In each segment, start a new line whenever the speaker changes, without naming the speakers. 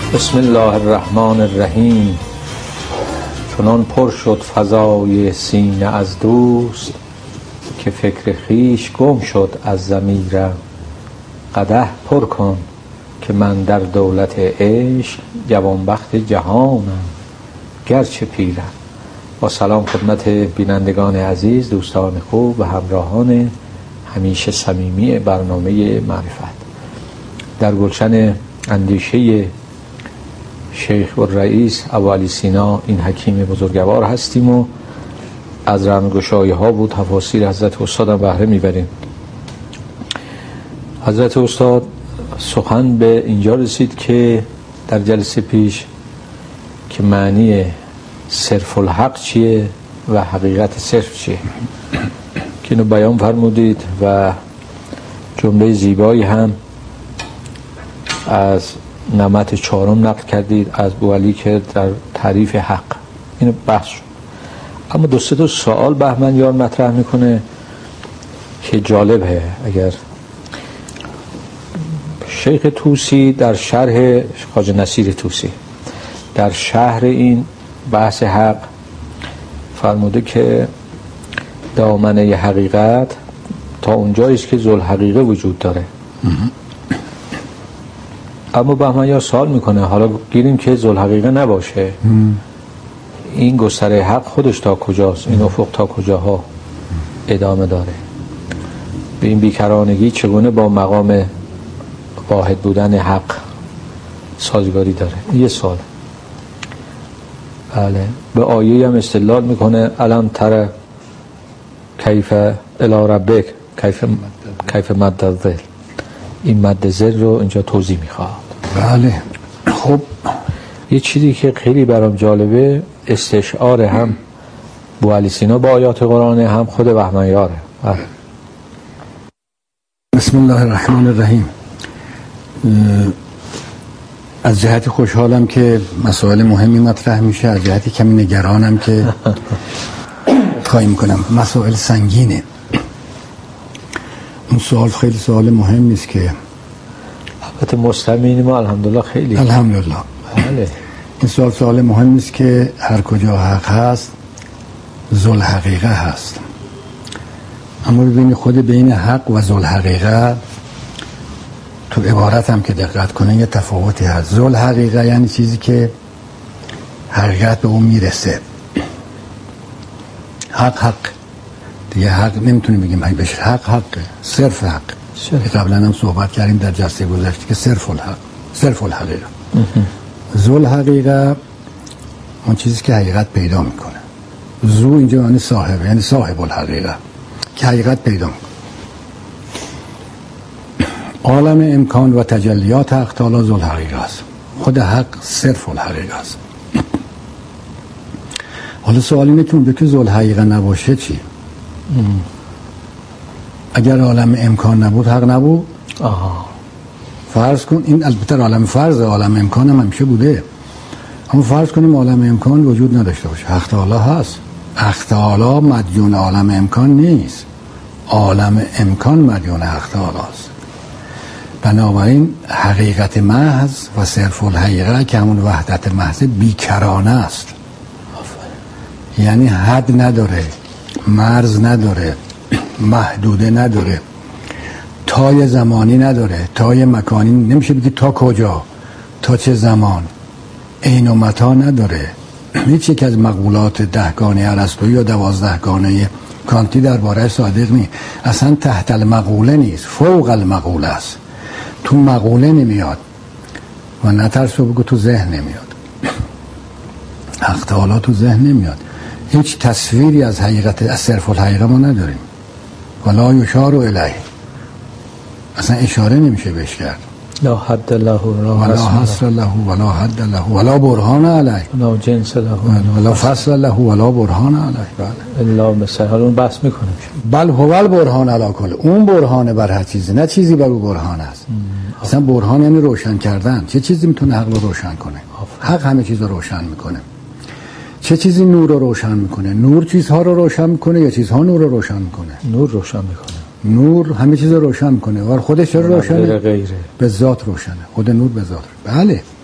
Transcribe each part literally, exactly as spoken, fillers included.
بسم الله الرحمن الرحیم. چنان پر شد فضای سینه از دوست، که فکر خویش گم شد از ضمیرم. قدح پر کن که من در دولت عشق، جوانبخت جهانم گرچه پیرم. با سلام خدمت بینندگان عزیز، دوستان خوب و همراهان همیشه صمیمی برنامه معرفت. در گلشن اندیشه شیخ الرئیس ابوعلی سینا، این حکیم بزرگوار هستیم و از رمزگشایی ها و تفاسیر حضرت استاد هم بهره میبریم. حضرت استاد سخن به اینجا رسید که در جلسه پیش که معنی صرف الحق چیه و حقیقت صرف چیه که اینو بیان فرمودید و جمله زیبایی هم از نمط چهارم نقل کردید از ابوعلی که در تعریف حق اینو بحث شد. اما دو سه تا سوال بهمن یار مطرح میکنه که جالبه. اگر شیخ طوسی در شرح خواجه نصیر طوسی در شرح این بحث حق فرموده که دامنه حقیقت تا اونجاییست که ذوالحقیقه وجود داره. اما بهمن یا سوال میکنه حالا گیریم که ذوالحقیقه نباشه، این گستره حق خودش تا کجاست؟ این افق تا کجاها ادامه داره؟ به این بیکرانگی چگونه با مقام واحد بودن حق سازگاری داره؟ یه سوال. بله. به آیه هم استدلال میکنه علم تر کیف الی ربک کیف کیف مد الظل. این مد ظل رو اینجا توضیح میخواد.
بله. خب
یه چیزی که خیلی برام جالبه، استشعار هم ابوعلی سینا با آیات قرآن، هم خود بهمن یاره.
بسم الله الرحمن الرحیم. از جهت خوشحالم که مسائل مهمی مطرح میشه، از جهتی کمی نگرانم که خواهی میکنم مسائل سنگینه. اون سوال خیلی سوال مهم نیست که
البته مستمعین ما الحمدلله خیلی
الحمدلله
بله.
این سوال سوال مهم نیست که هر کجا حق هست ذوالحقیقه هست. اما ببینید خود بین حق و ذوالحقیقه تو عبارت هم که دقت کنه یه تفاوتی هست. ذوالحقیقه یعنی چیزی که حقیقت به اون میرسه. حق حق دیگه حق نمیتونیم بگیم حق بشه. حق حقه، صرف حق. قبلا هم صحبت کردیم در جلسه گذشته که صرف الحق، صرف الحقیقه. ذوالحقیقه اون چیزی که حقیقت پیدا میکنه. ذو اینجا یعنی صاحب، یعنی صاحب الحقیقه که حقیقت پیدا میکنه. عالم امکان و تجلیات حق تعالی ذوالحقیقه است. خود حق صرف الحقیقه است. حالا سوال اینه که اونجا که ذوالحقیقه نباشه چی؟ ام. اگر عالم امکان نبود حق نبود؟
آها.
فرض کن این البته عالم فرض، عالم امکان هم همیشه بوده، اما فرض کنیم عالم امکان وجود نداشته باشه، حق تعالی هست. حق تعالی مدیون عالم امکان نیست، عالم امکان مدیون حق تعالی است. بنابراین حقیقت محض و صرف الحقیقه که همون وحدت محض بیکرانه است. یعنی حد نداره، مرز نداره، محدوده نداره، تای زمانی نداره، تای مکانی نمیشه بگی تا کجا، تا چه زمان، عین و متا نداره. هیچ یک از مقولات دهگانه ارسطویی یا دوازدهگانه کانتی درباره صادق نیست. اصلا تحت المقوله نیست، فوق المقوله است. تو مقوله نمیاد و نترسو بگو تو ذهن نمیاد. حق تعالی تو ذهن نمیاد. هیچ تصویری از حقیقت از صرف الحقیقه ما نداریم. ولا یشار الیه، اصلا اشاره نمیشه بهش کرد.
لا حد له
ولا حصر له ولا حد له ولا برهان علیه
ولا جنس له
ولا فصل له ولا برهان علیه. بله
الا مثلا حالا اون بحث میکنیم.
بل هو البرهان علی کل، اون برهانه بر هر چیزی، نه چیزی بر او برهان است. اصلا برهان یعنی روشن کردن. چه چیزی میتونه حق رو روشن کنه؟ حق همه چیز رو روشن میکنه. چه چیزی نور رو روشن میکنه؟ نور چیزها رو روشن میکنه یا چیزها نور رو روشن میکنه؟
نور روشن میکنه.
نور همه چیز رو روشن میکنه. و خودش رو روشنه؟
غیره.
به ذات روشنه. خود نور به ذات. بله.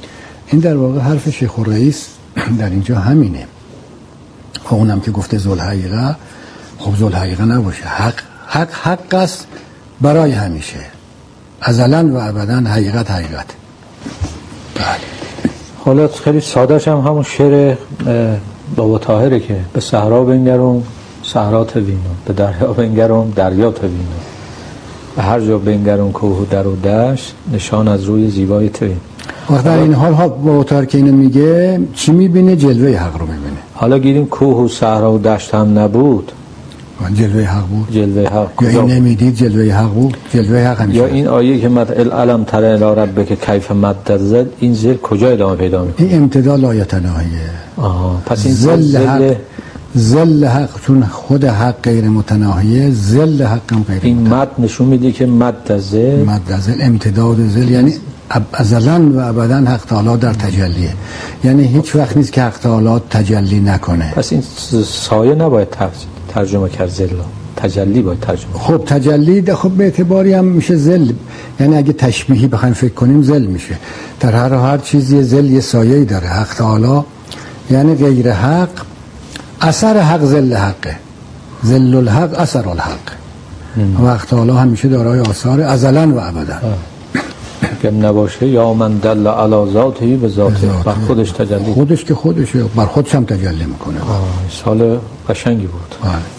این در واقع حرف شیخ الرئیس در اینجا همینه. خب اونم که گفته ذوالحقیقه، خب ذوالحقیقه نباشه، حق حق حق است برای همیشه، ازلا و ابدا، حقیقت حقیقت. بله.
حالا خیلی سادهش هم همون شعر بابا طاهره که به صحرا بنگرم صحرا تبینم، به دریا بنگرم دریا تبینم، به هر جا بنگرم کوه و در و دشت، نشان از روی زیبای تبینم.
وقت در این حال ها بابا طاهر که اینو میگه چی میبینه؟ جلوه حق رو میبینه.
حالا گیریم کوه و صحرا و دشت هم نبود،
جلوه حق بود.
جلوه حق
یا این نمیدید جلوه حق بود؟ جلوه حق همیشه.
یا این آیه که مد العلم تره الی ربک کیف مد زل، این زل کجا ادامه پیدا میکنه؟
این امتداد لایه تناهیه.
آها، پس این
زل حق، زل حق چون خود حق غیر متناهیه، زل حق هم غیر
این مد نشون میده که مد زل،
مد زل امتداد زل، یعنی ازلا و ابدا حق تعالی در تجلیه، یعنی هیچ وقت نیست که حق تعالی تجلی نکنه.
پس این سایه نباید ترجمه کرد، زل تجلی باید ترجمه.
خب تجلی ده خب به اعتباری هم میشه زل، یعنی اگه تشبیهی بخوایم فکر کنیم زل میشه. در هر هر چیزی زل یه سایه‌ای داره. حق تعالی یعنی غیر حق، اثر حق زل حقه، زل الحق اثر الحق. و حق تعالی همیشه دارای آثار ازلا و ابدا.
که نباشه یا من دل علی ذاته به ذاته، بر خودش تجلی،
خودش که خودشه، بر خودش هم تجلی میکنه.
سال قشنگی بود.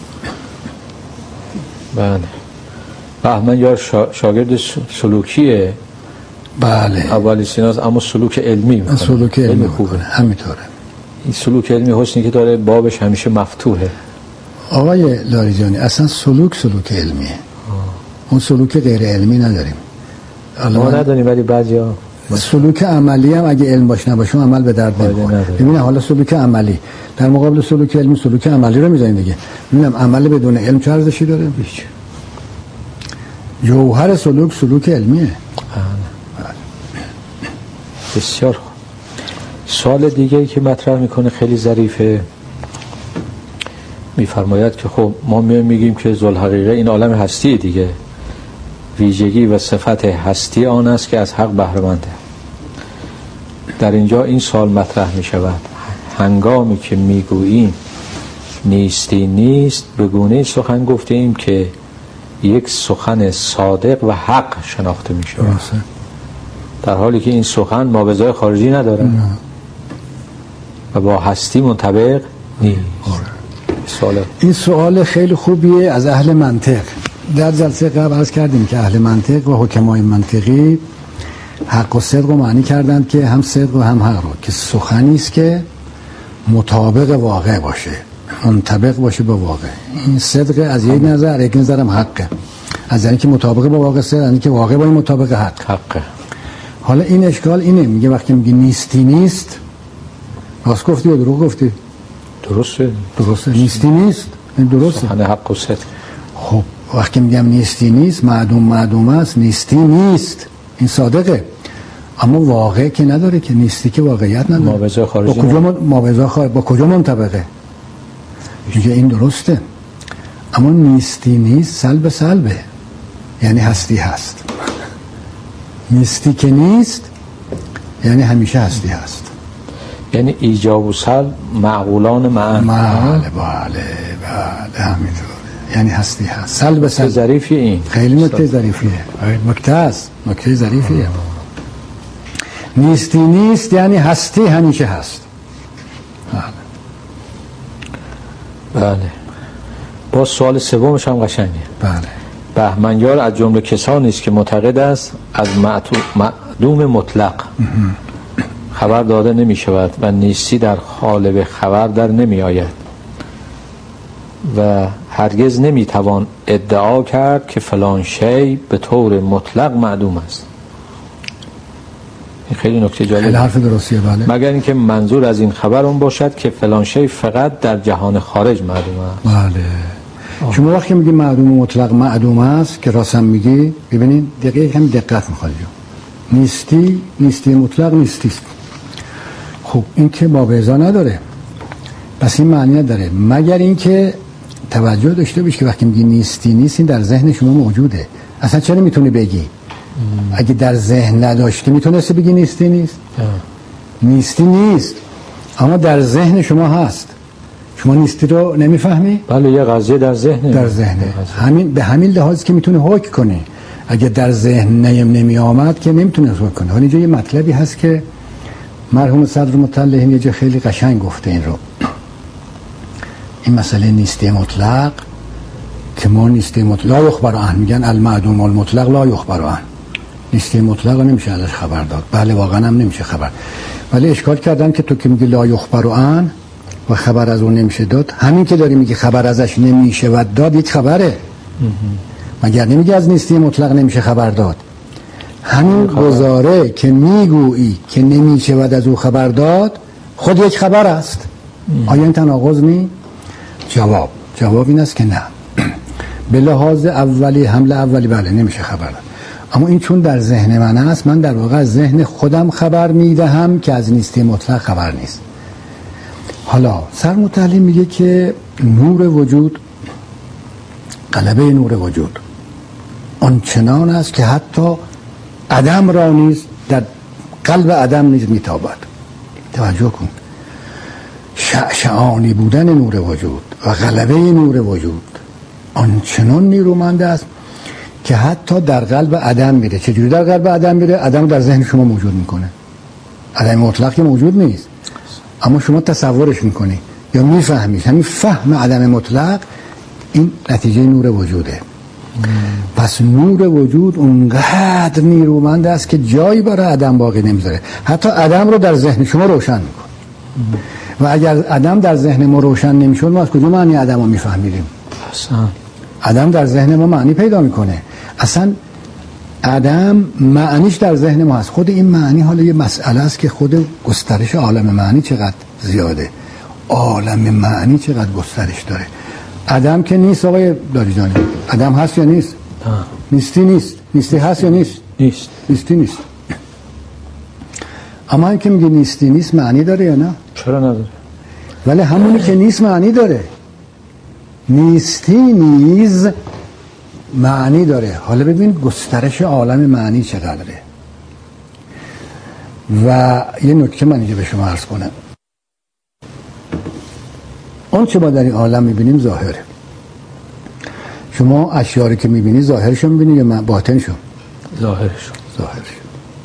بله
بله. بهمن یار شا... شاگرد سلوکیه.
بله.
اولی سیناست، اما سلوک علمی میکنه.
سلوک علمی, علمی خوبه. همینطوره.
این سلوک علمی حسنی که داره بابش همیشه مفتوحه.
آقای لاریجانی اصلا سلوک سلوک علمیه. آه. اون سلوک غیر علمی نداریم.
ما نداریم، ولی بعضیا
سلوک عملی هم اگه علم باش نباشه عمل به درد نمیخوره. ببینید حالا سلوک عملی در مقابل سلوک علمی، سلوک عملی رو میذاریم دیگه. ببینم عمل بدون علم چه ارزشی داره؟ هیچ. جوهر سلوک سلوک علمیه.
بسیار خوب. سوال دیگه ای که مطرح میکنه خیلی ظریفه، میفرماید که خب ما میایم میگیم که ذوالحقیقه این عالم هستی دیگه، ویژگی و صفت هستی آن است که از حق بهره منده. در اینجا این سوال مطرح می شود، هنگامی که می گوییم نیستی نیست، به گونه سخن گفتیم که یک سخن صادق و حق شناخته می شود، در حالی که این سخن مابعضای خارجی نداره نه. و با هستی منطبق نیست. سوال.
این سوال خیلی خوبیه از اهل منطق. در جلسه قبل عرض کردیم که اهل منطق و حکمای منطقی حق و صدق رو معنی کردند که هم صدق و هم حق رو، که سخنی است که مطابق واقع باشه، منطبق باشه با واقع. این صدق از یک نظر، یک نظر هم حقه، از یعنی که مطابق با واقع، صدق یعنی که واقع با این مطابق حق
حقه.
حالا این اشکال اینه، میگه وقتی میگه نیستی نیست، راست گفتی یا دروغ گفتی؟
درسته.
درسته. نیستی نیست، این درسته.
سخن حق و صدق.
خب وقتی میگم نیستی نیست، معدوم معدوم است، نیستی نیست، این صادقه، اما واقع که نداره، که نیستی که واقعیت نداره.
مابعضای خارجی
با کجا مابعضای خارجی با کجا منطبقه؟ میگه این درسته، اما نیستی نیست سلب سلبه، یعنی هستی هست. نیستی که نیست یعنی همیشه هستی هست،
یعنی ایجاب و سلب معقولان معن.
بله بله بله همینطور، یعنی هستی هست. سلب سلب
ظریفیه. این
خیلی نکته ظریفیه، نکته است، نکته ظریفیه. نیستی نیست یعنی هستی همیشه هست.
بله. بله. با سوال سومش هم قشنگه.
بله.
بهمنیار از جمله کسانی است که معتقد است از معدوم مطلق خبر داده نمی شود و نیستی در قالب خبر در نمی آید و هرگز نمی توان ادعا کرد که فلان شی به طور مطلق معدوم است. این خیلی نکته جالبه.
خیلی حرف درستیه. بله.
مگر اینکه منظور از این خبر اون باشد که فلان شی فقط در جهان خارج معدوم است.
بله. آه. شما وقتی میگی معدوم مطلق معدوم است که راستم میگی، ببینید دقیقه هم دقت میخواد. نیستی نیستی مطلق نیستیست. خب این که مابعضا نداره، پس این معنی نداره، مگر اینکه توجه داشته باشی که وقتی میگی نیستی نیست، این در ذهن شما موجوده. اصلا چرا میتونی بگی؟ ام. اگه در ذهن نداشتی میتونستی بگی نیستی نیست؟ ام. نیستی نیست، اما در ذهن شما هست. شما نیستی رو نمیفهمی؟
بله، یه قضیه در ذهنه.
در ذهنه. همین به همین لحاظ که میتونه حکم کنه. اگه در ذهن نیم نمی آمد که نمیتونه حکم کنه. حالا اینجا یه مطلبی هست که مرحوم صدر مطلع یه جا خیلی قشنگ گفته این رو. این مسئله نیستی مطلق که ما نیستی مطلق لا یخبر عنه، میگن المعدوم المطلق لا یخبر عنه. نیستی مطلق نمیشه ازش خبر داد. بله واقعا هم نمیشه خبر، ولی اشکال کردن که تو که میگی لا یخبر عنه و خبر از اون نمیشه داد، همین که داری میگی خبر ازش نمیشه و داد یک خبره. مگر نمیگی از نیستی مطلق نمیشه خبر داد؟ همین گزاره که میگویی که نمیشه و از او خبر داد خود یک خبر است. آیا این تناقض نی؟ جواب جواب این است که نه. به لحاظ اولی، حمله اولی، بله نمیشه خبر داد، اما این چون در ذهن من است، من در واقع از ذهن خودم خبر میدهم که از نیستی مطلق خبر نیست. حالا سرمطلع میگه که نور وجود، غلبه نور وجود آنچنان است که حتی عدم را نیز در قلب عدم نیز میتابد. توجه کن، شعشعانی بودن نور وجود و غلبه نور وجود آنچنان نیرومند است که حتی در قلب عدم میره. چجوری در قلب عدم میره؟ عدم در ذهن شما موجود میکنه. عدم مطلقی موجود نیست، اما شما تصورش میکنی یا میفهمی. همین فهم عدم مطلق این نتیجه نور وجوده. ام. پس نور وجود اونقدر نیرومند است که جایی برای عدم باقی نمیذاره، حتی عدم رو در ذهن شما روشن میکنه. و اگر عدم در ذهن ما روشن نمیشد، ما از کجا معنی عدم رو میفهمیدیم؟ اصلا عدم در ذهن ما معنی پیدا میکنه. اصلا عدم معنیش در ذهن ما هست. خود این معنی حالا یه مسئله است که خود گسترش عالم معنی چقدر زیاده، عالم معنی چقدر گسترش داره. عدم که نیست آقای داریجانی، عدم هست یا نیست؟ نه. نیستی نیست. نیستی هست یا نیست؟
نیست.
نیستی نیست. اما این که میگه نیستی نیست معنی داره یا نه؟
چرا نداره؟
ولی همونی که نیست معنی داره. نیستی نیز معنی داره. حالا ببین گسترش عالم معنی چقدره. و یه نکته من اینجا به شما عرض کنم. اون چه ما در این عالم میبینیم ظاهره. شما اشیاری که میبینی ظاهرشو میبینی یا باطنشو؟
ظاهرشو.
ظاهرشو.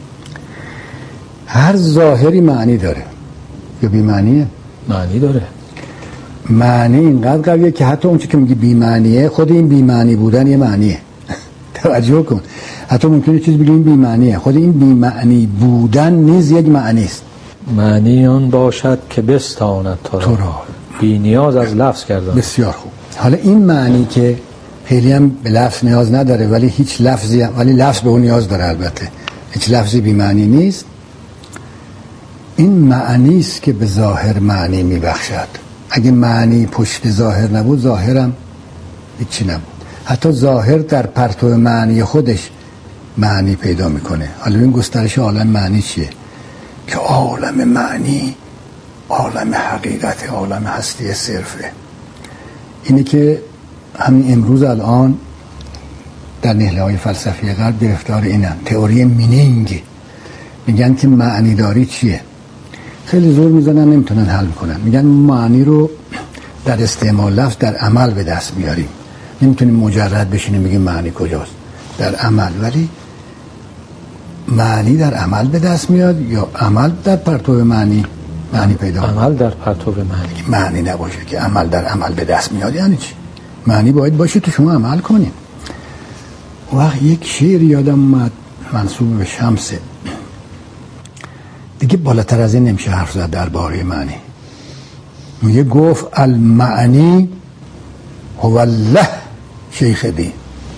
هر ظاهری معنی داره یا بی معنیه؟
معنی داره.
معنی اینقدر قویه که حتی اون چی که میگی بی معنیه، خود این بی معنی بودن یه معنیه. توجه کن، حتی ممکنه چیز بگیم بی معنیه، خود این بی معنی بودن نیز یک معنی است.
معنی آن باشد که بستاند تو را، بی نیاز از لفظ کردن.
بسیار خوب. حالا این معنی که خیلی هم به لفظ نیاز نداره، ولی هیچ لفظی هم، ولی لفظ به اون نیاز داره، البته هیچ لفظی بی معنی نیست. این معنی است که به ظاهر معنی میبخشد. اگه معنی پشت ظاهر نبود، ظاهرم هیچی نبود. حتی ظاهر در پرتو معنی خودش معنی پیدا میکنه. حالا این گسترش عالم معنی چیه؟ که عالم معنی عالم حقیقت، عالم هستی صرفه. اینه که همین امروز الان در نهله های فلسفی غرب گرفتار اینن، تئوری مینینگ. میگن که معنی داری چیه؟ خیلی زور میزنن نمیتونن حل کنن. میگن معنی رو در استعمال لفظ در عمل به دست بیاریم. نمیتونیم مجرد بشینیم بگیم معنی کجاست، در عمل. ولی معنی در عمل به دست میاد یا عمل در پرتو معنی معنی پیدا کنه؟
عمل در پرتو معنی.
معنی نباشه که عمل در عمل به دست میاد. یعنی چی؟ معنی باید باشه تو شما عمل کنین. وقت یک شعر یادم اومد منسوب به شمسه، دیگه بالاتر از این نمیشه حرف زد درباره معنی. میگه گفت المعنی هو الله شیخ دین،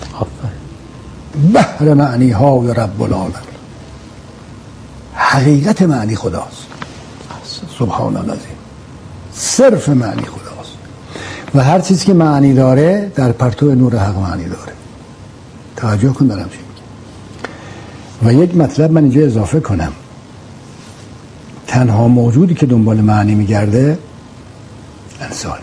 بحر معنی ها و رب العالمین. حقیقت معنی خداست، سبحان العظیم. صرف معنی خداست و هر چیزی که معنی داره در پرتو نور حق معنی داره. توجه کن دارم چی میگم. و یک مطلب من اینجا اضافه کنم. تنها موجودی که دنبال معنی میگرده انسانه.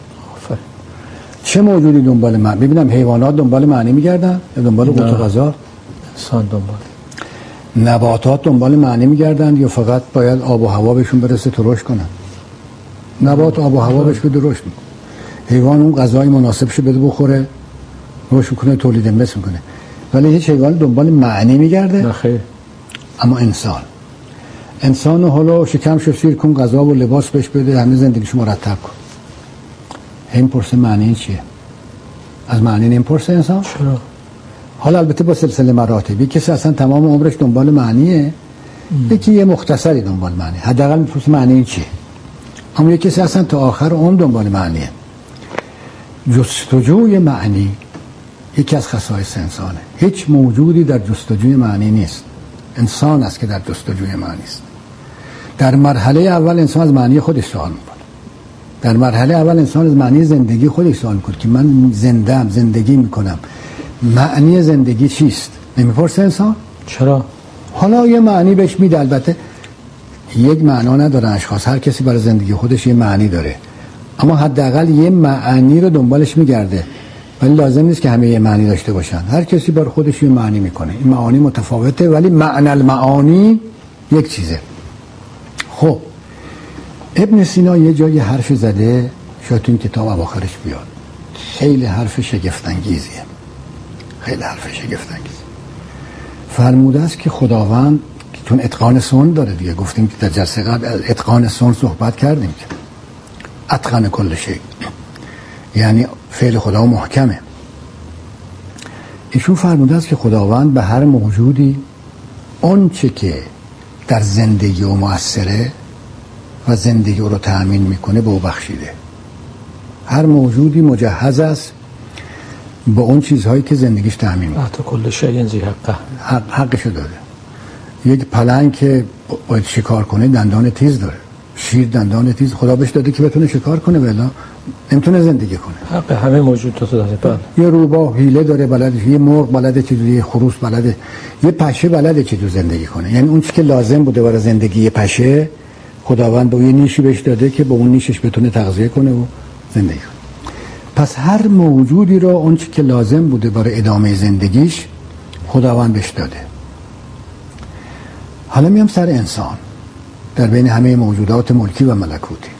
چه موجودی دنبال معنی؟ ببینم حیوانات دنبال معنی میگردن یا دنبال قوت و غذا؟
انسان دنبال.
نباتات دنبال معنی میگردند یا فقط باید آب و هوا بهشون برسه تا رشد کنن؟ نبات آب و هوا بهش بده رشد میکنه. حیوان اون غذای مناسبش بده بخوره رشد میکنه، تولید مثل میکنه. ولی هیچ حیوان دنبال معنی میگرده؟
نه خیر.
اما انسان انسان حالا شکمشو سیر کن، غذا و لباس بهش بده، همه زندگیشو مرتب کن. این پرسه معنی چیه؟ از معنی نمیپرسه انسان؟
چرا؟
حالا البته با سلسله مراتب. یکی کسی اصلا تمام عمرش دنبال معنیه، یکی یه مختصری دنبال معنی، حداقل میپرسه معنی چیه. اما یکی کسی اصلا تا آخر عمر دنبال معنیه. جستجوی معنی یکی از خصایص انسانه. هیچ موجودی در جستجوی معنی نیست، انسان است که در جستجوی معنی است. در مرحله اول انسان از معنی خودش سوال میکنه. در مرحله اول انسان از معنی زندگی خودش سوال میکنه که من زنده‌ام، زندگی میکنم، معنی زندگی چیست؟ نمیپرسه انسان؟
چرا؟
حالا یه معنی بهش میده. البته یک معنا نداره اشخاص، هر کسی برای زندگی خودش یه معنی داره، اما حداقل یه معنی رو دنبالش میگرده. ولی لازم نیست که همه یه معنی داشته باشن، هر کسی برای خودش یه معنی میکنه. این معانی متفاوته ولی معنی المعانی یک چیزه. خب ابن سینا یه جایی حرف زده، شاید تو این کتاب اواخرش بیاد، خیلی حرف شگفت انگیزیه، خیلی حرف شگفت انگیز. فرموده است که خداوند چون اتقان سن داره دیگه، گفتیم که در جلسه قبل از اتقان سن صحبت کردیم که اتقن کل شی، یعنی فعل خدا محکمه. ایشون فرموده است که خداوند به هر موجودی اون چه که در زندگی و مؤثره و زندگی رو تأمین میکنه به او بخشیده. هر موجودی مجهز است با اون چیزهایی که زندگیش تأمین میکنه.
حتی کل شیء ذی حقه،
حق حقشو داده. یک پلنگ که باید شکار کنه دندان تیز داره، شیر دندان تیز خدا بهش داده که بتونه شکار کنه، ولی نمیتونه زندگی کنه.
حق همه موجودات داده. بله.
یه روباه حیله داره، بلده، یه مرغ بلده چجوری، یه خروس بلده، یه پشه بلده چجوری زندگی کنه. یعنی اون چیزی که لازم بوده برای زندگی یه پشه خداوند به یه نیشی بهش داده که با اون نیشش بتونه تغذیه کنه و زندگی کنه. پس هر موجودی رو اون چیزی که لازم بوده برای ادامه زندگیش خداوند بهش داده. حالا میام سر انسان در بین همه موجودات ملکی و ملکوتی.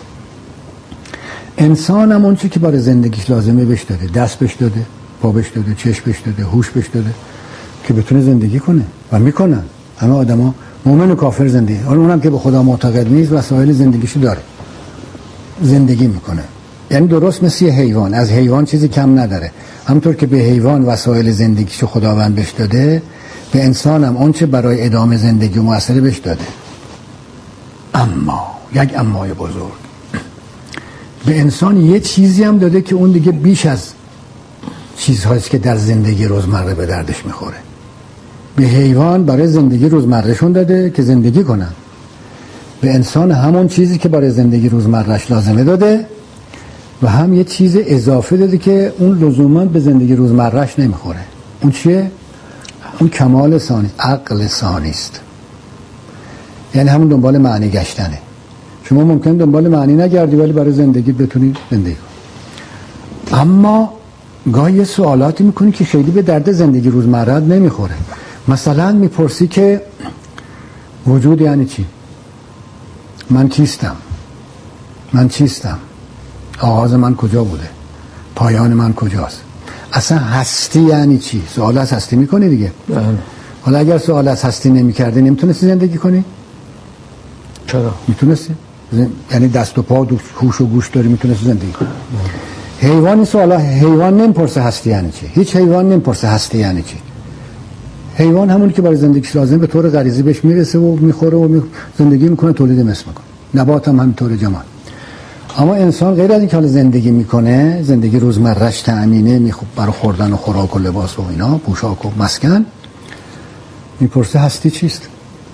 انسان هم اون چیزی که برای زندگیش لازمه بهش داده، دست بهش داده، پا بهش داده، چشم بهش داده، هوش بهش داده که بتونه زندگی کنه و میکنن. همه آدما مؤمن و کافر زندگی، حالا اونم که به خدا معتقد نیست وسایل زندگیشو داره، زندگی میکنه. یعنی درست مثل یه حیوان، از حیوان چیزی کم نداره. همونطور که به حیوان وسایل زندگیشو خداوند بهش داده، به انسان هم اون چه برای ادامه زندگی و مؤثره بهش داده. اما یک امای بزرگ، به انسان یه چیزی هم داده که اون دیگه بیش از چیزهاییست که در زندگی روزمره به دردش میخوره. به حیوان برای زندگی روزمرهشون داده که زندگی کنن، به انسان همون چیزی که برای زندگی روزمرهش لازمه داده و هم یه چیز اضافه داده که اون لزوما به زندگی روزمرهش نمیخوره. اون چیه؟ اون کمال ثانی، عقل ثانی است. یعنی همون دنبال معنی گشتنه. شما ممکن دنبال معنی نگردی ولی برای زندگی بتونی زندگی کنی. اما گاهی سوالاتی میکنی که خیلی به درد زندگی روزمره نمیخوره. مثلا میپرسی که وجود یعنی چی؟ من کیستم؟ من چیستم؟ آغاز من کجا بوده؟ پایان من کجاست؟ اصلا هستی یعنی چی؟ سوال از هستی میکنی دیگه.
بله.
حالا اگر سوال از هستی نمیکردی نمیتونستی زندگی کنی؟
چرا؟
میتونستی؟ یعنی دست و پا و هوش و گوش داری میتونستی زندگی کنی. حیوانی سوالا، حیوان نمیپرسه هستی یعنی چی. هیچ حیوان نمیپرسه هستی یعنی چی. حیوان همونی که برای زندگیش لازم به طور غریزی بهش میرسه و میخوره و می... زندگی میکنه، تولید مثل میکنه. نبات هم همینطور جمال. اما انسان غیر از این که حالا زندگی میکنه، زندگی روزمره‌اش تأمینه، میخوب برای خوردن و خوراک و لباس و اینا، پوشاک و مسکن، میپرسه هستی چیست؟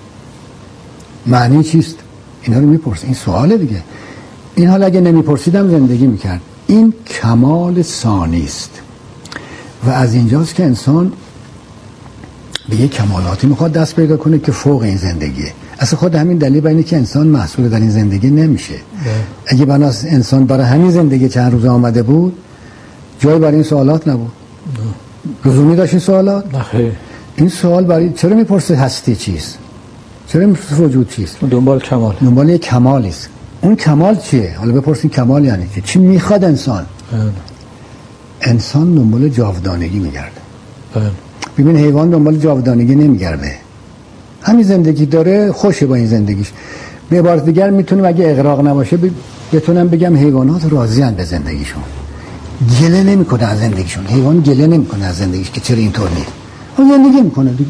معنی چیست؟ اینا رو میپرسه. این سواله دیگه. این حال اگه نمیپرسیدم زندگی میکرد. این کمال ثانی است و از اینجاست که انسان به یک کمالاتی میخواد دست پیدا کنه که فوق این زندگیه. اصلا خود همین دلیل با اینه که انسان محصول در این زندگی نمیشه. اگه بناس انسان برای همین زندگی چند روز آمده بود، جای برای این سوالات نبود. لزومی داشت این سوالات؟
نخیر.
این سوال برای چرا میپرسه هستی چیست؟ چرا میپرسه وجود چیست؟
دنبال کمال.
دنبال یک کمالی است. اون کمال چیه؟ حالا بپرسین کمال یعنی چی؟ چی میخواد انسان؟
بله.
انسان دنبال جاودانگی میگرده.
بله.
ببین حیوان دنبال جاودانگی نمیگرده. همین زندگی داره، خوشه با این زندگیش. به عبارت دیگر میتونم اگه اغراق نباشه بتونم بگم حیوانات راضی اند به زندگیشون. گله نمیکنه از زندگیشون. حیوان گله نمیکنه از زندگیش که چرا اینطور نیست. اون زندگی میکنه دیگه.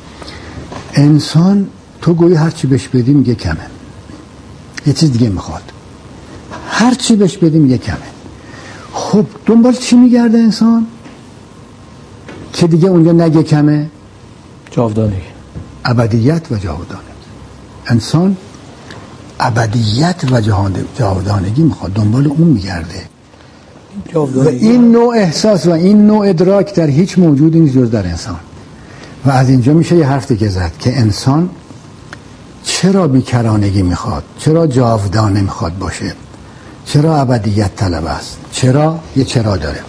انسان تو گویی هر چی بهش بدی میگه کمه. یه چیز دیگه میخواد. هر چی بهش بدی میگه کمه. خب دنبال چی میگرده انسان؟ که دیگه اونجا نگه کمه؟
جاودانگی. ابدیت
و جاودانگی. انسان ابدیت و جاودانگی میخواد، دنبال اون میگرده. و این نوع احساس و این نوع ادراک در هیچ موجودی نیست جز در انسان. و از اینجا میشه یه حرف دیگه زد که انسان چرا بیکرانگی میخواد، چرا جاودانه میخواد باشه، چرا ابدیت طلب است، چرا یه چرا داره.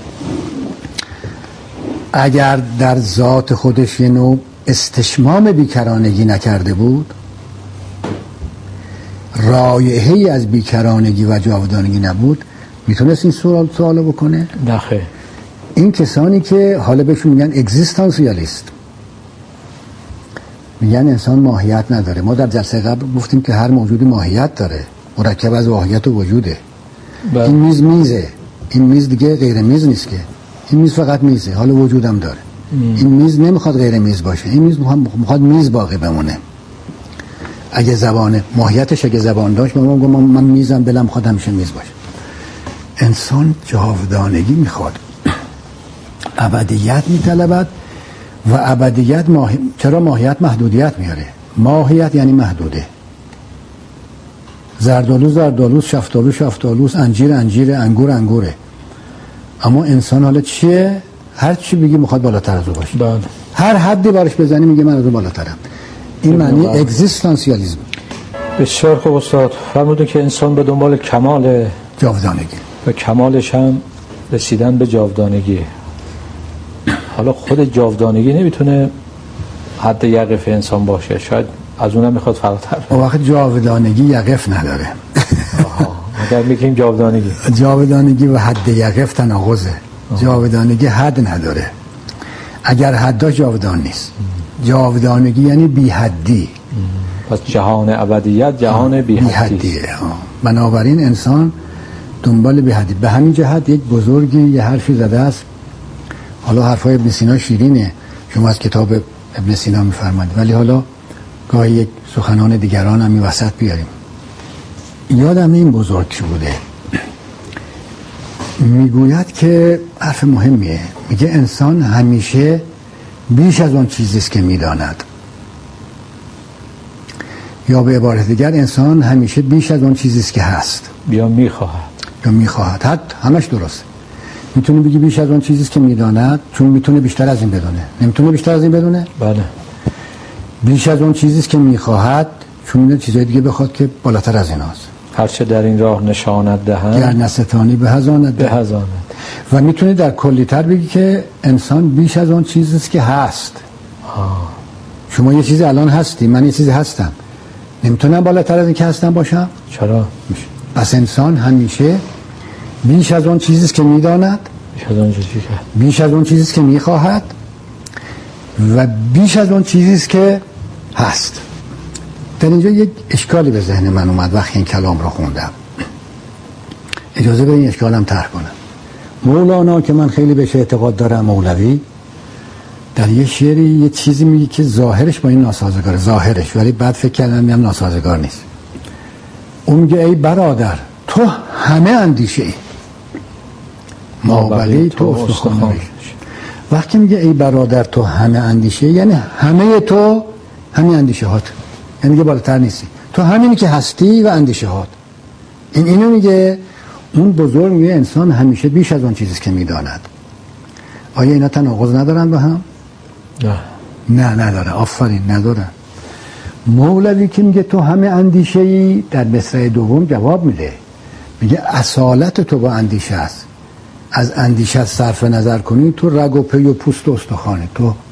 اگر در ذات خودش یه نوع استشمام بیکرانگی نکرده بود، رایحه‌ای از بیکرانگی و جاودانگی نبود، میتونست این سوال سوالو بکنه؟
نه خیر.
این کسانی که حالا بهشون میگن اگزیستانسیالیست، میگن انسان ماهیت نداره. ما در جلسه قبل گفتیم که هر موجودی ماهیت داره، مرکب از واهیت و وجوده. بله. این میز میزه، این میز دیگه غیر میز نیست که، این میز فقط میزه، حالا وجودم داره. ام. این میز نمیخواد غیر میز باشه، این میز میخواد میز باقی بمونه. اگه زبانه ماهیتش اگه زبان داشت من میگم من میزم دلم خودم همیشه میز باشه. انسان جاودانگی میخواد، ابدیت میطلبد و ابدیت ماهی... چرا ماهیت محدودیت میاره؟ ماهیت یعنی محدوده. زردالو زردالوست، شفتالو شفتالوست، انجیر انجیر، انگور انگوره. اما انسان حالا چیه؟ هر چی بگی میخواد بالاتر از او باشه. بله. هر حدی بارش بزنی میگه من از او بالاترم. این معنی اگزیستانسیالیسم.
بسیار خوب استاد. فرمودن که انسان به دنبال کمال
جاودانگی
و کمالش هم رسیدن به جاودانگی. حالا خود جاودانگی نمیتونه حد یقف انسان باشه، شاید از اونم میخواد فراتر.
اون وقت جاودانگی یقف نداره.
اگر میگیم جاودانگی
جاودانگی و حد یقف تناقضه. جاودانگی حد نداره. اگر حد داشت جاودان نیست. جاودانگی یعنی بی حدی.
پس جهان ابدیت جهان بی حدیه.
بنابراین انسان دنبال بی حدی. به همین جهت یک بزرگی یه حرفی زده است. حالا حرفای ابن سینا شیرینه، شما از کتاب ابن سینا میفرمایید، ولی حالا گاهی یک سخنان دیگران هم این وسط بیاریم. یادم این بزرگ چی بوده، میگوید که حرف مهمیه، میگه انسان همیشه بیش از اون چیزیست که میداند، یا به عبارت دیگر انسان همیشه بیش از اون چیزیست که هست
یا میخواهد
یا میخواهد. حد همش درست. میتونه بگی بیش از اون چیزیست که میداند، چون میتونه بیشتر از این بدونه. نمیتونه بیشتر از این بدونه؟
بله.
بیش از اون چیزیست که میخواهد، چون میتونه چیزای دیگه بخواد که بالاتر از ایناست.
هرچه در این راه نشانت دهند
گر نستانی به هزانت
به هزانت.
و میتونه در کلی‌تر بگی که انسان بیش از اون چیزیست که هست.
آه.
شما یه چیزی الان هستی، من یه چیزی هستم، نمیتونم بالاتر از این که هستم باشم؟
چرا؟
پس انسان همیشه بیش از اون چیزیست که میداند،
بیش از اون چیزی که
بیش از اون چیزیست که میخواهد و بیش از اون چیزیست که هست. در اینجا یک اشکالی به ذهن من اومد وقتی این کلام رو خوندم. اجازه بدین اشکالم طرح کنم. مولانا که من خیلی بهش اعتقاد دارم، مولوی، در یه شعری یه چیزی میگه که ظاهرش با این ناسازگاره، ظاهرش، ولی بعد فکر کردم میگم ناسازگار نیست. اون میگه ای برادر تو همه اندیشه ای، ما بلی تو استخوان. وقتی میگه ای برادر تو همه اندیشه، یعنی همه تو همه اندیشه هات، یعنی دیگه بالاتر نیستی، تو همینی که هستی و اندیشه هات. این اینو میگه. اون بزرگ میگه انسان همیشه بیش از اون چیزیست که میداند. آیا اینا تناقض ندارن با هم؟
نه.
نه نداره. آفرین ندارن. مولوی که میگه تو همه اندیشه ای، در مصرع دوم جواب میده، میگه اصالت تو با اندیشه است. از اندیشه صرف نظر کنی تو رگ و پی و پوست و استخوانه، تو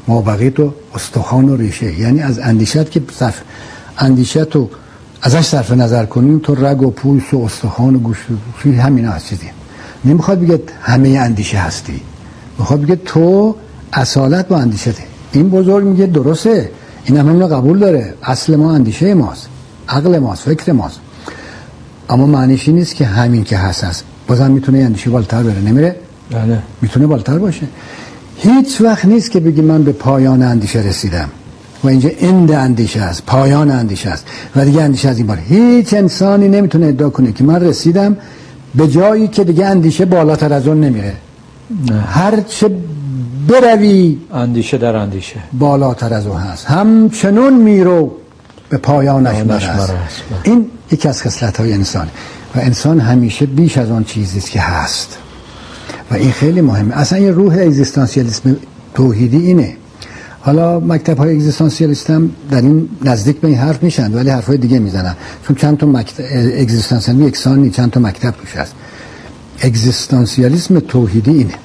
مابقی تو استخوان و ریشه، یعنی از اندیشت که صرف اندیشت تو ازش صرف نظر کنیم تو رگ و پوست و استخوان و گوشت و همین هست چیزی. نمیخواد بگه همه اندیشه هستی، میخواد بگه تو اصالت با اندیشته. این بزرگ میگه درسته، این هم اینو قبول داره، اصل ما اندیشه ماست، عقل ماست، فکر ماست، اما معنیش این نیست که همین که هست هست. بازم میتونه اندیشه بالاتر بره، نمیره؟
بله.
میتونه بالاتر باشه. هیچ وقت نیست که بگی من به پایان اندیشه رسیدم و اینجا اند اندیشه است، پایان اندیشه است و دیگه اندیشه از این بار. هیچ انسانی نمیتونه ادعا کنه که من رسیدم به جایی که دیگه اندیشه بالاتر از اون نمیره.
نه.
هر چه بروی
اندیشه در اندیشه
بالاتر از اون هست، همچنون میرو به پایانش مرس. این یکی از خصلت‌های انسان و انسان همیشه بیش از آن چیزی است که هست و این خیلی مهمه. اصلا این روح اگزیستانسیالیسم توحیدی اینه. حالا مکتب‌های اگزیستانسیالیست هم در این نزدیک به این حرف میشن ولی حرفای دیگه میزنن، چون چند تا مکتب اگزیستانسیالیسم یکسان نیست، چند تا مکتب توش هست. اگزیستانسیالیسم توحیدی اینه.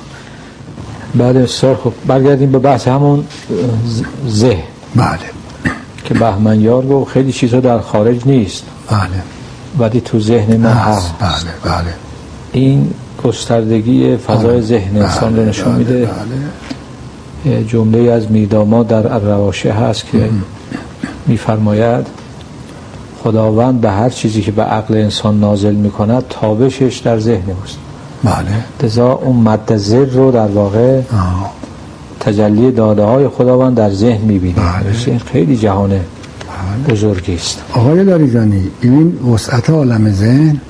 بله سر. خب برگردیم به بحث همون ذهن.
بله.
که بهمنیار گفت خیلی چیزا در خارج نیست.
بله.
ولی تو ذهن ما هست.
بله بله.
این گستردگی فضای بله. ذهن انسان رو نشون
بله.
میده. بله. جمله از میرداماد در الرواشح هست که میفرماید خداوند به هر چیزی که به عقل انسان نازل میکند تابشش در ذهن است.
بله.
لذا اون مد ذر رو در واقع آه. تجلی داده های خداوند در ذهن میبینه. بله. این خیلی جهان بله. بزرگی است.
آقای لاریجانی این وسعت عالم ذهن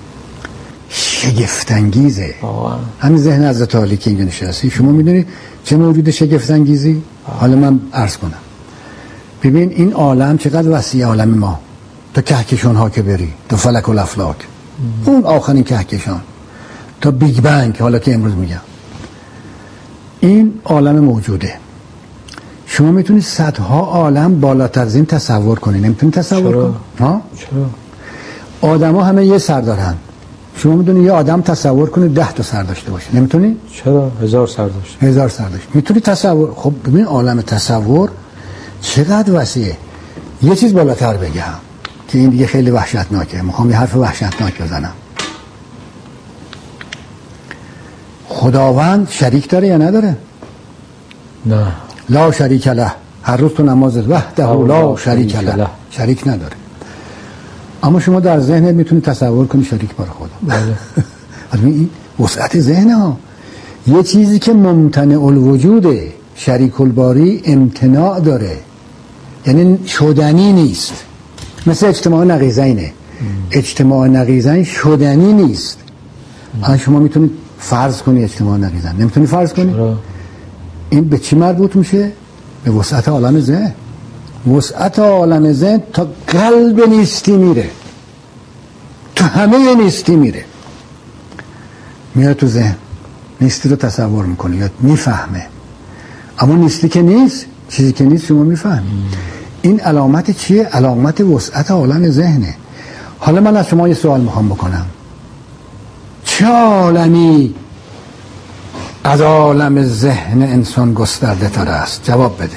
شگفت‌انگیزه. همین ذهن حضرت علی که اینجا نشستی شما میدونید چه موجود شگفت‌انگیزی؟ حالا من عرض کنم. ببین این عالم چقدر وسیع، عالم ما تا کهکشان ها که بری، تا فلک و الافلاک، اون آخرین کهکشان، تا بیگ بنگ حالا که امروز میگم، این عالم موجوده. شما میتونید صدها عالم بالاتر از این تصور کنید. نمیتونید تصور کنید؟ ها؟ چرا؟ آدما همه یه سر دارن. شما میدونید یه آدم تصور کنید ده تا سر داشته باشه. نمیتونید؟
چرا؟ هزار سر داشته.
هزار سر داشته. میتونید تصور. خب ببین عالم تصور چقدر وسیعه. یه چیز بالاتر بگم که این دیگه خیلی وحشتناکه. میخوام یه حرف وحشتناک بزنم. خداوند شریک داره یا نداره؟
نه.
لا شریک له. هر روز تو نماز وحده لا شریک له. شریک نداره. اما شما در ذهنت میتونید تصور کنید شریک بر خدا. بله. این وسعت ذهن ها. یه چیزی که ممتنع الوجوده، شریک الباری امتناع داره، یعنی شدنی نیست. مثل اجتماع نقیضینه. اجتماع نقیضین شدنی نیست. آن شما میتونید فرض کنید اجتماع نقیضین، نمیتونید فرض کنید؟ این به چی مربوط میشه؟ به وسعت عالم ذهن. وسعت عالم ذهن تا قلب نیستی میره، تو همه نیستی میره، میره تو ذهن. نیستی رو تصور میکنه یا میفهمه، اما نیستی که نیست، چیزی که نیست شما میفهمی. این علامت چیه؟ علامت وسعت عالم ذهنه. حالا من از شما یه سوال میخوام بکنم، چه عالمی از عالم ذهن انسان گسترده تر است؟ جواب بده.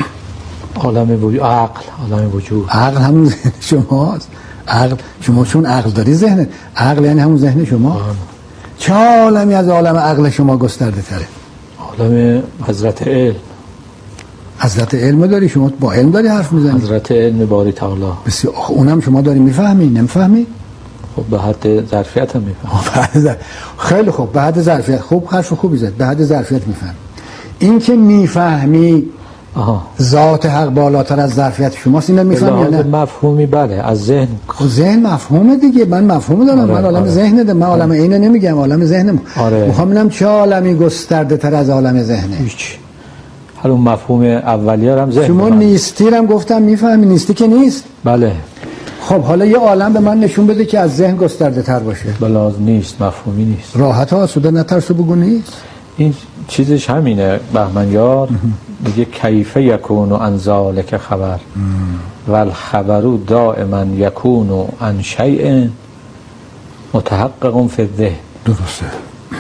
عالم وجود، عقل، عالم وجود.
عقل همون ذهن شماست. عقل شما چون عقل داری ذهن، عقل یعنی همون ذهن شما. آه. چه عالمی از عالم عقل شما گسترده تره؟
عالم حضرت علم.
حضرت علم داری، شما با علم داری حرف میزنی.
حضرت علم باری تعالی.
بسیار. اونم شما داری میفهمی، نمیفهمی؟
خب به حد ظرفیت هم میفهم.
خیلی خوب، به حد ظرفیت. خوب، حرف خوبی زد. به حد ظرفیت میفهم. این که میفهمی آها. ذات حق بالاتر از ظرفیت شماست، اینو میفهمی یا نه؟
مفهومی بله، از ذهن.
خب ذهن مفهومه دیگه، من مفهوم دارم. آره، من عالم آره. ذهن ده، من عالم آره. اینو نمیگم، عالم ذهنم. آره. میخوام ببینم چه عالمی گسترده تر از عالم ذهنه.
هیچ. حالا مفهوم اولیه هم ذهن.
شما نیستی رو گفتم میفهمی، نیستی که نیست.
بله.
خب حالا یه عالم به من نشون بده که از ذهن گسترده تر باشه.
بله نیست، مفهومی نیست.
راحت ها آسوده نترسو بگو نیست.
این چیزش همینه. بهمنیار میگه کیف یکون عن ذلک خبر والخبر دائما یکون عن شیء متحقق فی الذهن.
درسته.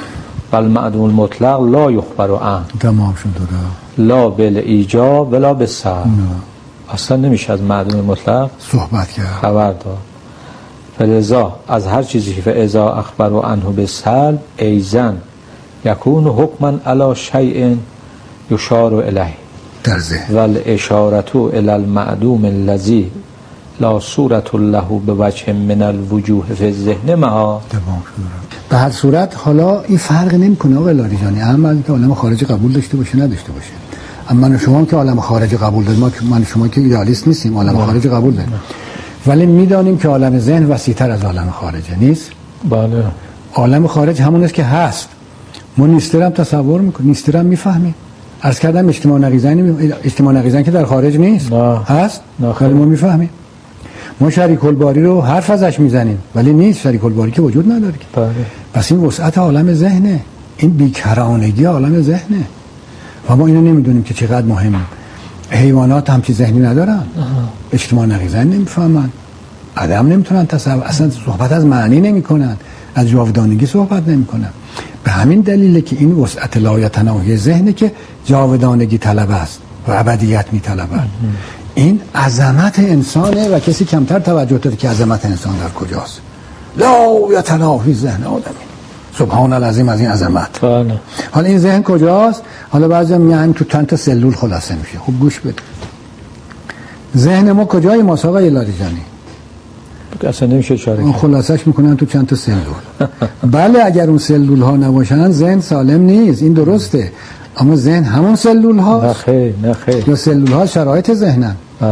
بل معدوم المطلق لا یخبر عنه.
تمام شد داره.
لا بالایجاب ولا بالسلب. اصلا نمیشه از معدوم مطلق
صحبت کرد،
خبر داد. فلذا از هر چیزی که فاذا اخبر عنه بالسلب ایزن یکون حکما علی شیء یشار الیه
در ذهن
والاشاره الی المعدوم الذی لا صورت له بوجه من الوجوه فی الذهن معا.
تمام شد. به هر صورت حالا این فرق نمیکنه آقای لاریجانی، اما اینکه عالم خارجی قبول داشته باشه نداشته باشه. اما من شما که عالم خارجی قبول داریم، ما من شما که ایدئالیست نیستیم، عالم خارجی قبول داریم، ولی میدانیم که عالم ذهن وسیع‌تر از عالم خارجه نیست.
بله.
عالم خارج همون است که هست، ما نیسترم تصور میکنیم، نیسترم میفهمیم. عرض کردم اجتماع نقیضین، اجتماع نقیضین که در خارج نیست، نه. هست، ولی ما میفهمیم. ما شریک الباری رو حرف ازش میزنیم ولی نیست، شریک الباری که وجود نداره.
بله.
پس این وسعت عالم ذهنه، این بیکرانگی عالم ذهنه و ما اینو نمیدونیم که چقدر مهمه. حیوانات هم چیز ذهنی ندارن، اجتماع نقیضین نمیفهمن، آدم نمیتونن تصور، اصلا صحبت از معنی نمیکنن، از جاودانگی صحبت نمیکنن. به همین دلیله که این وسعت لایتناهی ذهنه که جاودانگی طلب است و ابدیت میطلبد. این عظمت انسانه و کسی کمتر توجه داره که عظمت انسان در کجاست. لا یتناهی ذهن آدمی، سبحان العظیم از این عظمت.
بله.
حالا این ذهن کجاست؟ حالا بعضی میگن تو چند تا سلول خلاصه میشه. خب گوش بده، ذهن ما کجای ماست آقای لاریجانی؟
اصلا نمیشه اشاره کرد.
خلاصش میکنن تو چند تا سلول. بله اگر اون سلول ها نباشن ذهن سالم نیست، این درسته، اما ذهن همون سلول هاست.
نه خیر، نه خیر.
یا سلول ها شرایط ذهنن.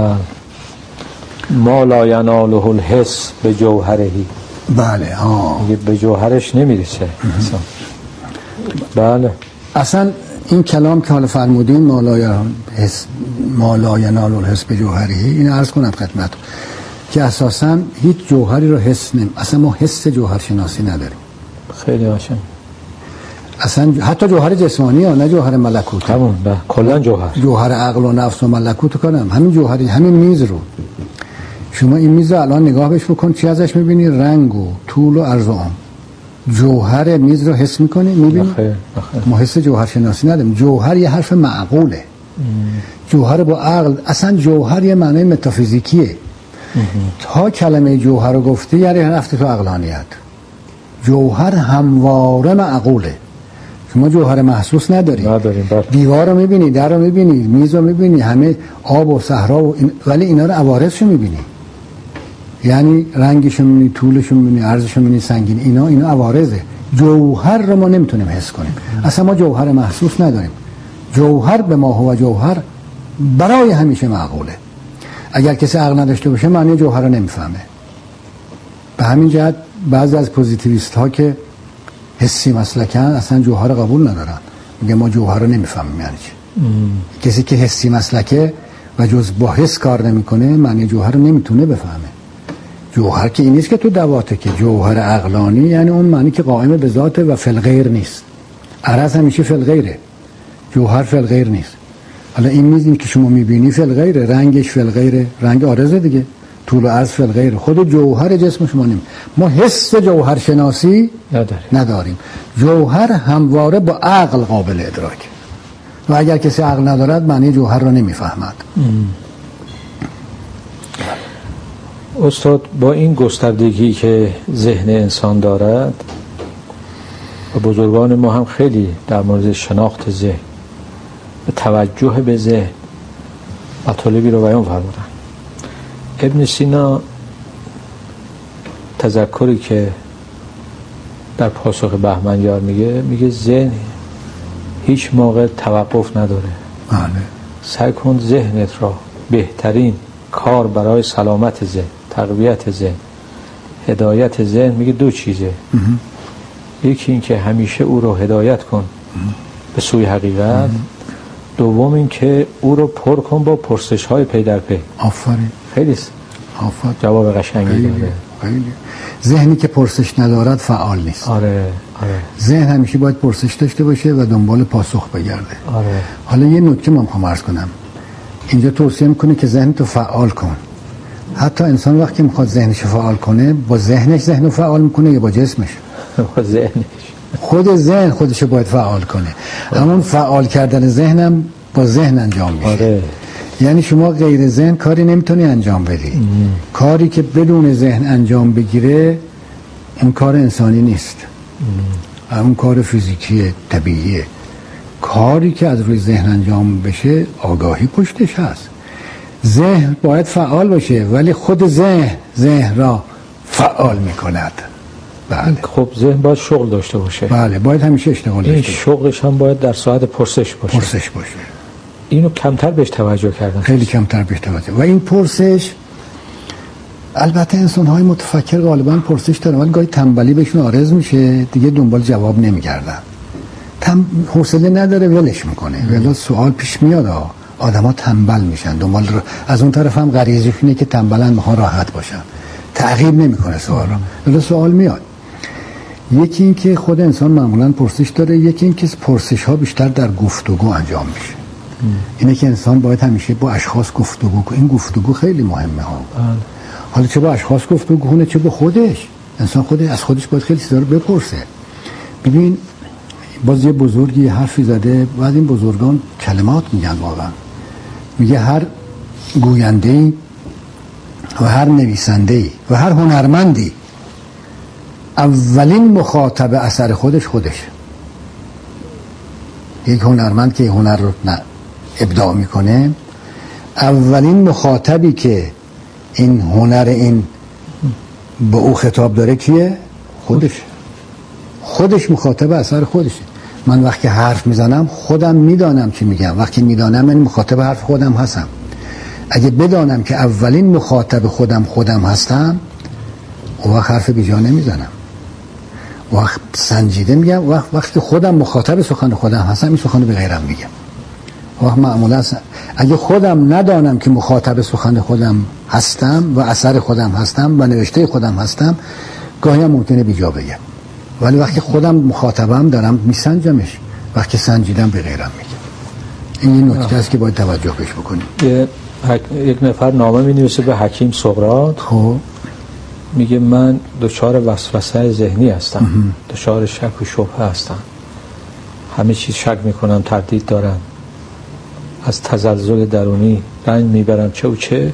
ما لا یناله الحس به جوهرهی.
بله ها،
میگه به جوهرش نمیرسه. بله.
اصلا این کلام که حالا فرمودین ما لا حس ما لا ینال الحس به جوهرهی، این عرض کنم خدمتتون که اساسا هیچ جوهری رو حس نمی، اصلا ما حس جوهر شناسی نداریم.
خیلی عاشق.
اصلا حتی جوهر جسمانی ها، نه جوهر ملکوت.
همون نه، کلا جوهر.
جوهر عقل و نفس و ملکوت کنم، همین جوهری، همین میز رو شما این میز رو الان نگاه بهش بکن، چی ازش میبینی؟ رنگ و طول و عرض و عمق. جوهر میز رو حس میکنی؟ میبینی؟ ما حس جوهر شناسی نداریم. جوهر یه حرف معقوله. ام. جوهر با عقل، اصلا جوهر یه معنی متافیزیکیه. ام. تا کلمه جوهر رو گفتی یعنی رفتی تو عقلانیت. جوهر همواره معقوله. شما جوهر محسوس نداری.
نداریم.
دیوار رو میبینی، در رو میبینی، میز رو میبینی، همه آب و صحرا و این... ولی اینا رو عوارضش رو میبینی، یعنی رنگش رو میبینی، طولش رو میبینی، عرضش رو میبینی، سنگین، اینا اینا عوارضه. جوهر رو ما نمیتونیم حس کنیم. اصلا ما جوهر محسوس نداریم. جوهر به ما هو جوهر برای همیشه معقوله. اگر کسی عقل نداشته باشه معنی جوهر رو نمیفهمه. به همین جهت بعضی از پوزیتیویست ها که حسی مسلکن اصلا جوهر قبول ندارن، میگه ما جوهر رو نمیفهمیم. یعنی چی؟ کسی که حسی مسلکه و جز با حس کار نمیکنه معنی جوهر رو نمیتونه بفهمه. جوهر که این نیست که تو دواته، که جوهر عقلانی یعنی اون معنی که قائم به ذاته و فی الغیر نیست. عرض همیشه فی الغیره، جوهر فی الغیر نیست. حالا این میز این که شما میبینی فی الغیره، رنگش فی الغیره، رنگ عارضه دیگه، طول و عرض فی الغیره، خود جوهر جسم شما نیم. ما حس جوهر شناسی نداریم. نداریم. جوهر همواره با عقل قابل ادراک و اگر کسی عقل ندارد معنی جوهر را نمیفهمد.
استاد با این گستردگی که ذهن انسان دارد و بزرگان ما هم خیلی در مورد شناخت ذهن و توجه به ذهن مطالبی رو بیان فرمودن. ابن سینا تذکری که در پاسخ بهمنیار میگه، میگه ذهن هیچ موقع توقف نداره.
بله.
سعی کن ذهنت را بهترین کار برای سلامت ذهن، تقویت ذهن، هدایت ذهن، میگه دو چیزه. اه. یکی این که همیشه او رو هدایت کن اه. به سوی حقیقت. اه. دوم این که او رو پر کن با پرسش های پی در پی.
آفرین.
خیلی
آفرین.
جواب قشنگی داره.
خیلی. ذهنی که پرسش ندارد فعال نیست.
آره آره.
ذهن همیشه باید پرسش داشته باشه و دنبال پاسخ بگرده.
آره.
حالا یه نکته من میخوام عرض کنم. اینجا توصیه میکنه که ذهنتو فعال کن. حتی انسان وقتی میخواد ذهنش فعال کنه با ذهنش ذهنو فعال میکنه یا با جسمش؟
با ذهنش.
خود ذهن خودشو باید فعال کنه. اما فعال کردن ذهنم با ذهن انجام میشه. آره. یعنی شما غیر ذهن کاری نمیتونی انجام بدی. ام. کاری که بدون ذهن انجام بگیره این کار انسانی نیست. ام. اون کار فیزیکی طبیعیه. کاری که از روی ذهن انجام بشه آگاهی پشتش هست. ذهن باید فعال باشه ولی خود ذهن ذهن را فعال میکند. بله.
خب ذهن باید شغل داشته باشه.
بله باید همیشه اشتغال داشته باشه.
این شغلش هم باید در ساعت پرسش باشه.
پرسش باشه.
اینو کمتر بهش توجه کردن.
خیلی کمتر بهش توجه. و این پرسش البته انسان‌های متفکر غالبا پرسش دارن ولی گاهی تنبلی بهشون عارض میشه دیگه دنبال جواب نمیگردن. تم حوصله نداره ولش میکنه. ولی سوال پیش میاد ها. آدما تنبل میشن دنبال رو. از اون طرف هم غریزه اینه که تنبلن میخوان راحت باشن. تعقیب نمیکنه سوال رو. ولی سوال میاد. یکی این که خود انسان معمولا پرسش داره، یکی این که پرسش ها بیشتر در گفتگو انجام میشه. ام. اینه که انسان باید همیشه با اشخاص گفتگو کنه. این گفتگو خیلی مهمه ها. ام. حالا چه با اشخاص گفتگو کنه چه با خودش. انسان خودش از خودش باید خیلی چیزا رو بپرسه. ببین باز یه بزرگی حرفی زده، بعد این بزرگان کلمات میگن واقعا. میگه هر گوینده‌ای و هر نویسنده‌ای و هر هنرمندی اولین مخاطب اثر خودش خودش. یک هنرمند که هنر رو ابداع میکنه اولین مخاطبی که این هنر این به او خطاب داره کیه؟ خودش. خودش مخاطب اثر خودشه. من وقتی حرف میزنم خودم میدانم چی میگم. وقتی میدانم من مخاطب حرف خودم هستم. اگه بدانم که اولین مخاطب خودم خودم هستم اون وقت حرف بیجا نمیزنم. وقت سنجیده میگم. وقت وقتی خودم مخاطب سخن خودم هستم این سخن به غیرم میگم. وقت معمولا اگه خودم ندانم که مخاطب سخن خودم هستم و اثر خودم هستم و نوشته خودم هستم گاهی هم ممکنه بیجا بگم. ولی وقتی خودم مخاطبم دارم میسنجمش. وقتی سنجیدم به غیرم میگم. این نکته است که باید توجه بهش بکنیم.
یک نفر نامه می نویسه به حکیم سقراط.
خب
میگه من دچار وسوسه ذهنی هستم. دچار شک و شبهه هستم. همه چیز شک میکنم، تردید دارم. از تزلزل درونی رنج میبرم چه و چه.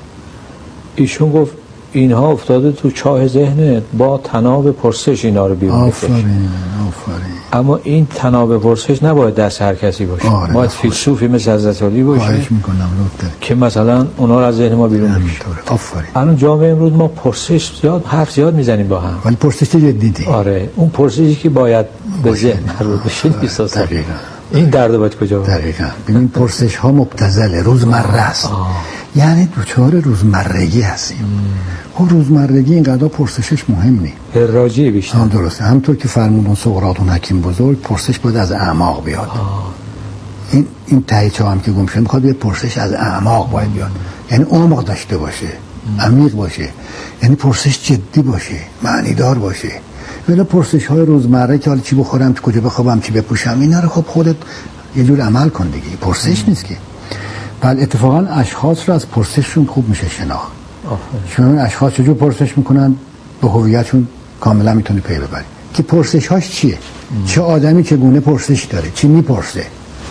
ایشون گفت اینها افتاده تو چاه ذهنت، با طناب پرسش اینا رو بیرون بکش.
آفرین آفرین.
اما این طناب پرسش نباید دست هر کسی باشه.
آره
باید فیلسوفی مثل حضرت علی باشه.
خواهش میکنم لطفاً
که مثلا اونا رو از ذهن ما بیرون بکشه.
آفرین.
الان جامعه امروز ما پرسش زیاد حرف زیاد میزنیم با هم.
ولی پرسش جدیدی.
آره اون پرسشی که باید به ذهن مربوط بشه نیست اصلا. این درد باید کجا بود؟
دقیقاً. ببین پرسش ها مبتذله، روزمره است. یعنی دوچار روزمرگی هستیم. خب روزمرگی اینقدر پرسشش مهم نیست.
راجی بیشتر.
هم درسته. همونطور که فرمودن سقراط اون حکیم بزرگ پرسش باید از اعماق بیاد. آه. این این تایچه هم که گمشه میخواد بیاد پرسش از اعماق باید بیاد. یعنی عمق داشته باشه، عمیق باشه. یعنی پرسش جدی باشه، معنی دار باشه. ولی پرسش های روزمره که حالا چی بخورم، کجا بخوابم، چی بپوشم، اینا رو خب خودت یه جور عمل کن دیگه. پرسش نیست که. بله اتفاقا اشخاص رو از پرسششون خوب میشه شناخت. چون اشخاص چجور پرسش میکنن به هویتشون کاملا میتونی پی ببری که پرسش هاش چیه. ام. چه آدمی چگونه پرسش داره، چی میپرسه.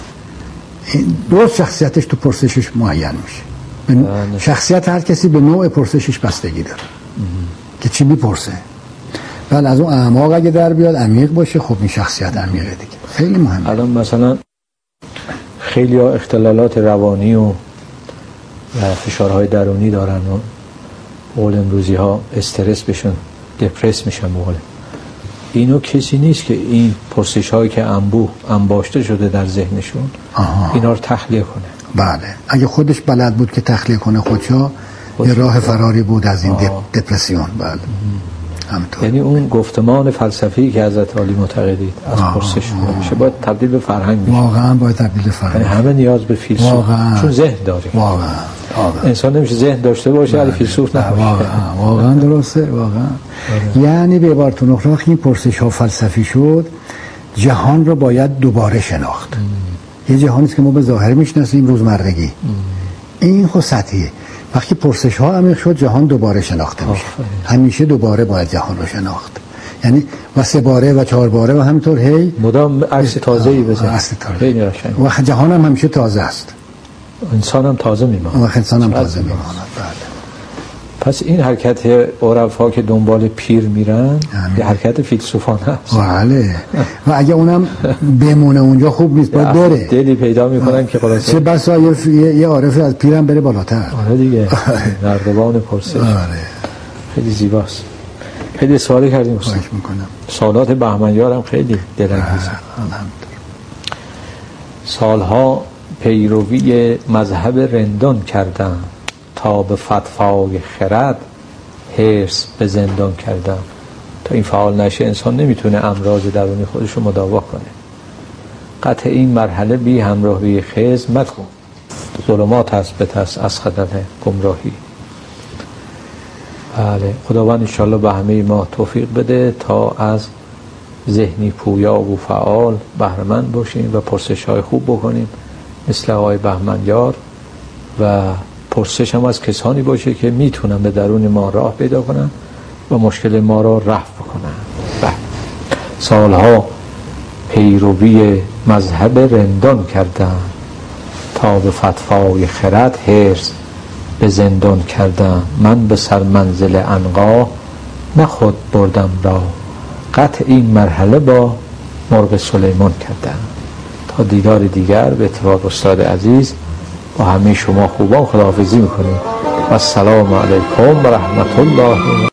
درست شخصیتش تو پرسشش معین میشه. شخصیت هر کسی به نوع پرسشش بستگی داره ام. که چی میپرسه. بله از اون اعماق اگه در بیاد عمیق باشه خب این شخصیت عمیقه دیگه. خیلی مهمه.
الان مثلا خیلی ها اختلالات روانی و فشارهای درونی دارن و قول امروزی ها استرس بشن، دپرس میشن بقول. اینو کسی نیست که این پرسش هایی که انبوه انباشته شده در ذهنشون آها. اینا رو تخلیه کنه.
بله اگه خودش بلد بود که تخلیه کنه خودشا یه راه فراری بود از این دپ... دپرسیون. بله همینطور.
یعنی اون گفتمان فلسفی که حضرت علی معتقدید از پرسش میشه باید تبدیل به فرهنگ میشه.
واقعا باید تبدیل به فرهنگ.
یعنی همه نیاز به فیلسوف واقعا. چون ذهن داره.
واقعا. واقعا.
انسان نمیشه ذهن داشته باشه ولی فیلسوف نباشه.
واقعا واقعا درسته واقعا. یعنی به عبارت اخرى این پرسش ها فلسفی شد جهان رو باید دوباره شناخت. ام. یه جهانی است که ما به ظاهر میشناسیم روزمرگی. ام. این خود سطحیه. وقتی پرسش ها عمیق شد جهان دوباره شناخته میشه. همیشه دوباره باید جهان رو شناخت. یعنی و سه باره و چهار باره و همینطور هی
مدام عکس تازه‌ای بزن.
عکس تازه.
خیلی قشنگ.
و جهان هم همیشه تازه است.
انسان هم تازه میماند.
و انسان هم تازه میماند. بله.
پس این حرکت عرفا که دنبال پیر میرن یه حرکت فیلسوفانه است.
بله. و اگه اونم بمونه اونجا خوب نیست، باید بره.
دلی پیدا میکنن که خلاصه
چه بسا یه, یه عارفی از پیرم بره بالاتر.
آره دیگه. نردبان پرسش.
آره.
خیلی زیباست. خیلی سوالی کردیم استاد.
خواهش میکنم.
سوالات بهمنیار هم خیلی دلانگیزه. سالها پیروی مذهب رندان کردم تا به فتوای خرد حرص به زندان کردم. تا این فعال نشه انسان نمیتونه امراض درونی خودش رو مداوا کنه. قطع این مرحله بی همراهی خزر مکن، ظلمات هست بترس از خطر گمراهی. بله، خداوند انشالله به همه ما توفیق بده تا از ذهنی پویا و فعال بهره مند باشیم و پرسش های خوب بکنیم مثل آقای بهمنیار، و پرسش هم از کسانی باشه که میتونن به درون ما راه پیدا کنن و مشکل ما را رفع بکنن. بله. سالها پیروی مذهب رندان کردم تا به فتوای خرد حرص به زندان کردم. من به سر منزل عنقا نه خود بردم را، قطع این مرحله با مرغ سلیمان کردم. تا دیدار دیگر به اتفاق استاد عزیز با همه شما خوبان خداحافظی میکنیم و السلام علیکم و رحمت الله.